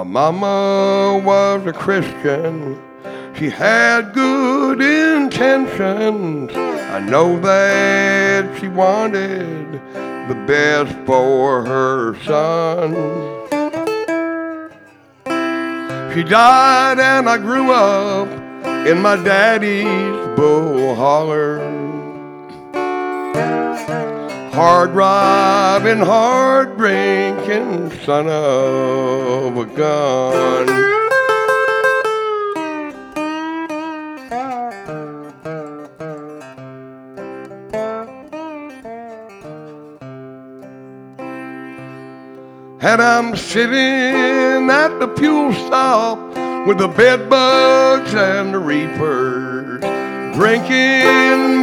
My mama was a Christian. She had good intentions. I know that she wanted the best for her son. She died and I grew up in my daddy's bull holler. Hard robbing, hard drinking son of a gun. And I'm sitting at the fuel stop with the bed bugs and the reapers, drinking